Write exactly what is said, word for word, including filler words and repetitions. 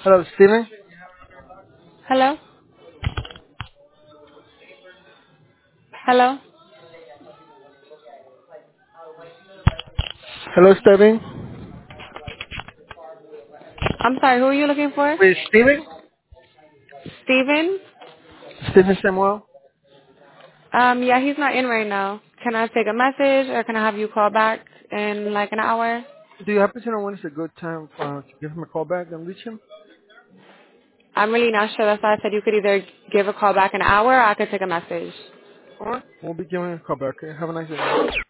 Hello, Steven. Hello? Hello? Hello, Steven. I'm sorry, who are you looking for? With Steven? Steven? Steven Samuel. Um, yeah, he's not in right now. Can I take a message or can I have you call back in like an hour? Do you happen to know when is a good time uh, to give him a call back and reach him? I'm really not sure. That's why I said you could either give a call back in an hour or I could take a message. All right. We'll be giving a call back. Okay? Have a nice day.